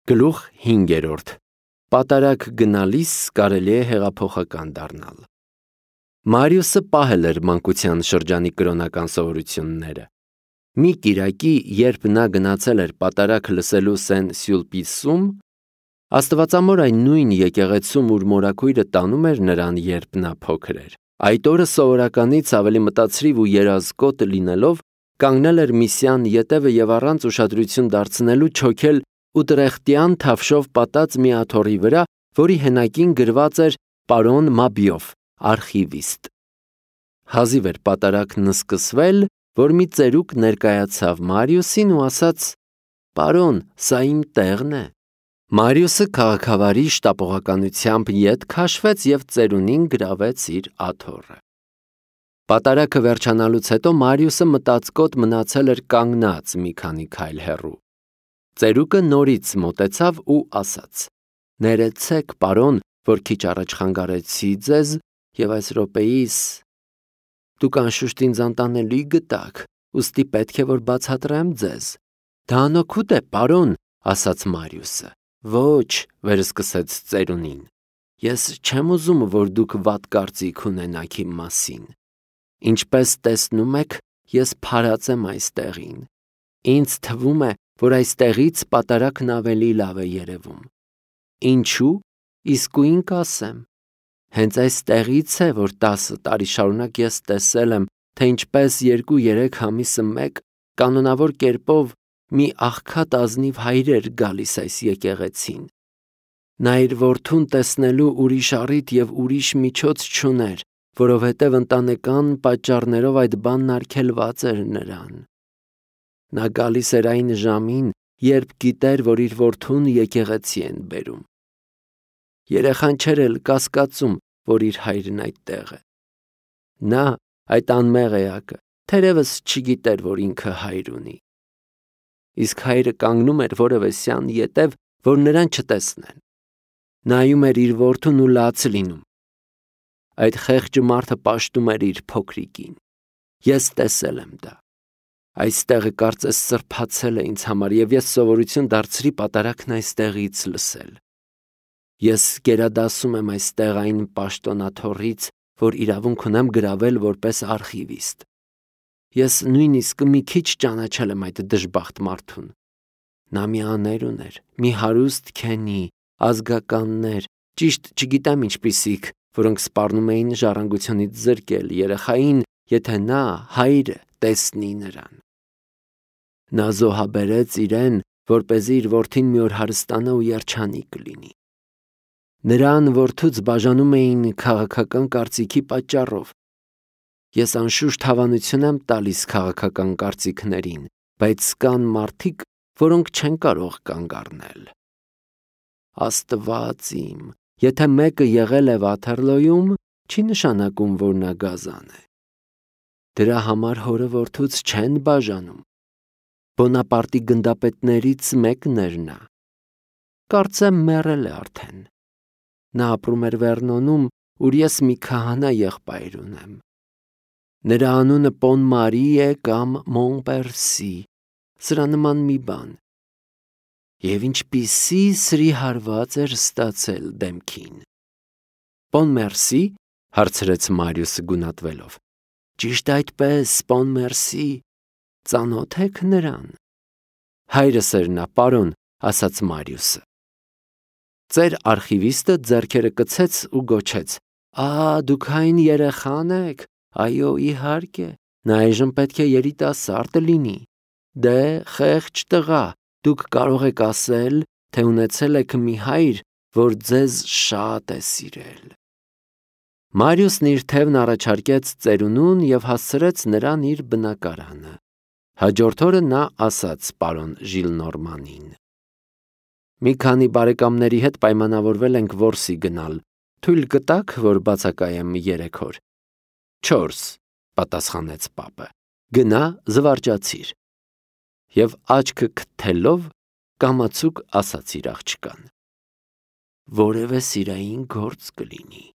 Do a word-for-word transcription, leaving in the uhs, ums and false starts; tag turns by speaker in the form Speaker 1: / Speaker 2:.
Speaker 1: Գլուխ հինգերորդ. Պատարագ գնալիս կարելի է հեղափոխական դառնալ։ Մարիուսը պահել էր մանկության շրջանի կրոնական սովորությունները։ Մի կիրակի, երբ նա գնացել էր պատարագ լսելու Սեն Սյուլպիսում, Աստվածամոր այն նույն եկեղեցում, ուր մորաքույրը տանում էր նրան, երբ նա փոքր էր, այդ օրը սովորականից ավելի մտածրիվ ու երազկոտ լինելով, կանգնել էր Միսիան ետևը և առանց ուշադրություն դարձնելու չոքել ուտրեխտյան թավշով պատած մի աթոռի վրա, որի հենակին գրված էր «Պարոն Մաբիով, արխիվիստ»։ Հազիվ էր պատարագն սկսվել, որ մի ծերուկ ներկայացավ Մարիուսին ու ասաց. «Պարոն, սա իմ տեղն է»։ Մարիուսը քաղաքավարի շտապողականությամբ ետ քաշվեց և ծերունին գրավեց իր աթոռը։ Պատարագը վերջանալուց հետո Մարիուսը մտածկոտ մնացել էր կանգնած մի քանի քայլ հեռու։ Ծերուկը նորից մոտեցավ ու ասաց. «Ներեցեք, պարոն, որ քիչ առաջ խանգարեցի ձեզ և այս րոպեիս դուք անշուշտ ինձ անտանելի գտաք, ուստի պետք է որ բացատրեմ ձեզ»։ «Դա անօգուտ է, պարոն», ասաց Մարիուսը։ «Ոչ», վերսկսեց ծերունին, «ես չեմ ուզում, որ դուք վատ կարծիք ունենաք իմ մասին։ Ինչպես տեսնում եք, ես փարած եմ այստեղին։ Ինձ թվում է, որ այստեղից պատարագն ավելի լավ է երևում։ Ինչու՞, իսկույն կասեմ։ Հենց այստեղից է, որ տասը տարի շարունակ ես տեսել եմ, թե ինչպես երկու-երեք ամիսը մեկ կանոնավոր կերպով մի աղքատ ազնիվ հայր էր գալիս այս եկեղեցին։ Նա իր որդուն տեսնելու ուրիշ առիթ և ուրիշ միջոց չուներ, որովհետև ընտանեկան պատճառներով այդ բանն արգելված էր նրան։ Նա գալիս էր այն ժամին, երբ գիտեր, որ իր որդուն եկեղեցի են բերում։ Երեխան չէր էլ կասկածում, որ իր հայրն այդտեղ է։ Նա, այդ անմեղ էակը, թերևս չգիտեր, որ ինքը հայր ունի։ Իսկ հայրը կանգնում էր որևէ սյան ետև, որ նրան չտեսնեն։ Նայում էր իր որդուն ու լաց լինում։ Այդ խեղճ մարդը պաշտում էր իր փոքրիկին։ Ես տեսել եմ դա։ Այս տեղը կարծես սրբացել է ինձ համար, և ես սովորություն դարձրի պատարագն այստեղից լսել։ Ես գերադասում եմ այստեղ այն պաշտոնաթոռից, որ իրավունք ունեմ գրավել որպես արխիվիստ։ Ես նույնիսկ մի քիչ ճանաչել եմ այդ դժբախտ մարդուն։ Նա մի աներ ուներ, մի հարուստ քենի, ազգականներ, ճիշտ չգիտեմ ինչպիսիք, որոնք սպառնում էին ժառանգությունից զրկել երեխային, եթե նա, հայրը, տեսնի նրան։ Նա զոհաբերեց իրեն, որպեսզի իր որդին մի օր հարստանա ու երջանիկ լինի։ Նրան որդուց բաժանում էին քաղաքական կարծիքի պատճառով։ Ես անշուշտ հավանություն եմ տալիս քաղաքական կարծիքներին, բայց կան մարդիկ, որոնք չեն կարող կանգ առնել։ Աստված իմ, եթե մեկը եղել է Վաթերլոյում, չի նշանակում, որ նա գազան է։ Դրա համար հորը որդուց չեն բաժանում։ Բոնապարտի գնդապետներից մեկն էր նա։ Կարծեմ մեռել է արդեն։ Նա ապրում էր Վերնոնում, ուր ես մի քահանա եղբայր ունեմ։ Նրա անունը Պոնմարի է կամ Մոնպերսի, սրա նման մի բան։ Եվ ինչպիսի սրի հարված էր ստացել դեմքին։ Պոնմերսի, հարցրեց Մարիուսը գունատվելով։ Ճիշտ այդպես, Պոնմերսի, ծանոթ եք նրան։ Հայրս էր նա, պարոն, ասաց Մարիուսը։ Ծեր արխիվիստը ձեռքերը կցեց ու գոչեց. Ա, դուք այն երեխան եք, այո, իհարկե, նա այժմ պետք է երիտասարդ լինի։ Դե, խեղճ տղա, դուք կարող եք ասել, թե ունեցել եք մի հայր, որ ձեզ շատ է սիրել։ Մարիուսն իր թևն առաջարկեց ծերունուն և հասցրեց նրան իր բնակարանը։ Հաջորդ օրը նա ասաց պարոն Ժիլնորմանին. Մի քանի բարեկամների հետ պայմանավորվել ենք որսի գնալ, թույլ կտաք, որ բացակայեմ երեք օր։ Չորս, պատասխանեց պապը, գնա զվարճացիր։ Եվ աչքը քթելով կամացուկ ասաց իր աղջկան. որևէ սիրային գործ կլինի։